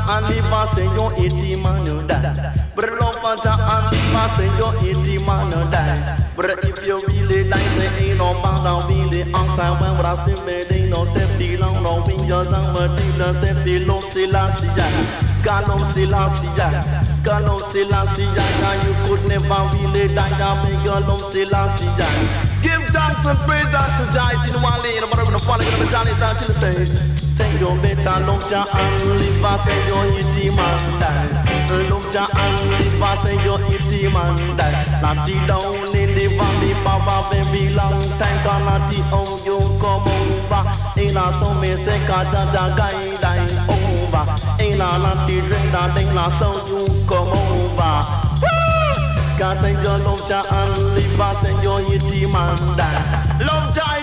Aniva Senor Itimanoda. Berlopata Aniva Senor Itimanoda. But if you really like, say ain't no bother, really outside when I still made no step below, no win your summer dealer, step below Silasia. Galo Silasia, Galo Silasia, you could never really die down, make your low Silasia. Give thanks and praise to Jai Tinwali, and whatever the falling of the Johnny Tantil says. Senyor beta lomja anliva senyor itimanda lomja anliva senyor itimanda lati down in the valley baba baby long time kanati on you come over ina so me se ka ja gai dai over ina lati renda ding la so you come over ka senyor lomja anliva senyor itimanda lomja